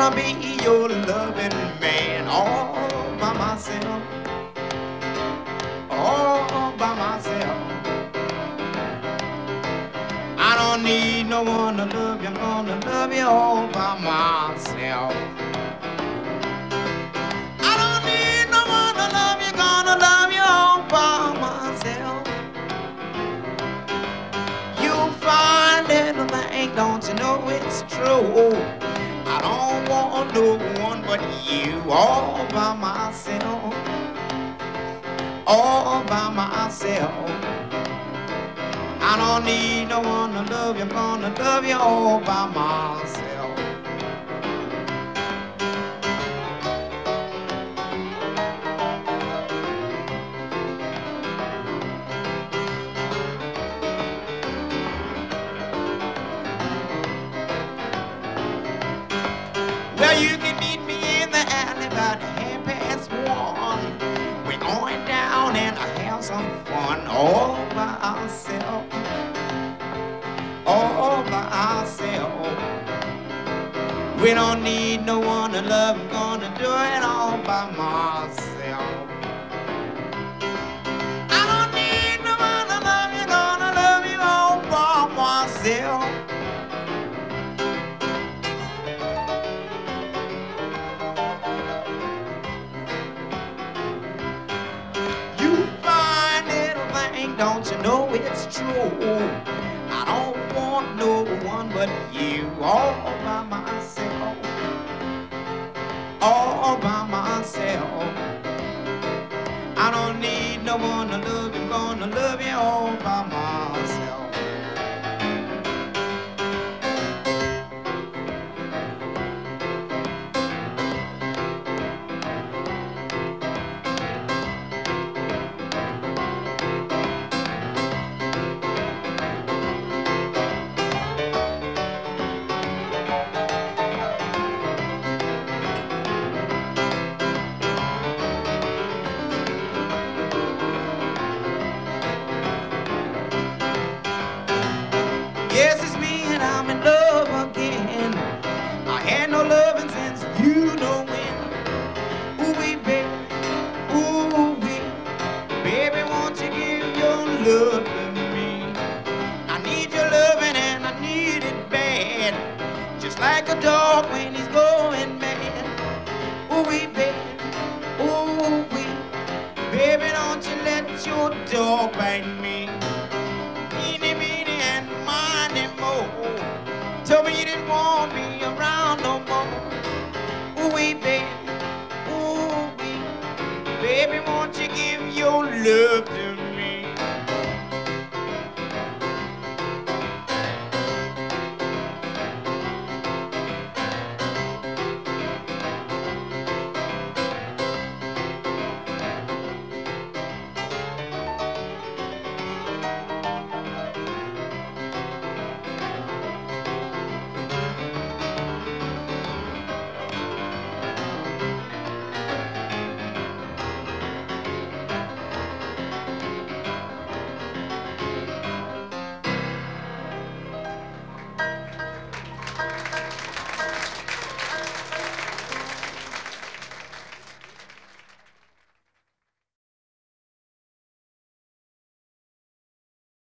wanna be your loving man all by myself, all by myself. I don't need no one to love you, I'm gonna love you all by myself. I don't need no one to love you, gonna love you all by myself. You'll find little thing, don't you know it's true? I don't want no one but you, all by myself, all by myself. I don't need no one to love you, I'm gonna love you all by myself. Well, you can meet me in the alley about 1:30. We're going down and I have some fun all by ourselves, all by ourselves. We don't need no one to love, I'm gonna do it all by myself. I don't need no one to love you, gonna love you all by myself. Don't you know it's true? I don't want no one but you, all by myself, all by myself. I don't need no one to love you, gonna love you all by myself. Yes, it's me and I'm in love again. I had no loving since you know when. Ooh, baby, ooh, baby, won't you give your love to me? I need your loving and I need it bad, just like a dog when he's going mad. Ooh, baby, ooh, baby, don't you let your dog bite me. Told me you didn't want me around no more. Ooh, baby, ooh, baby, won't you give your love to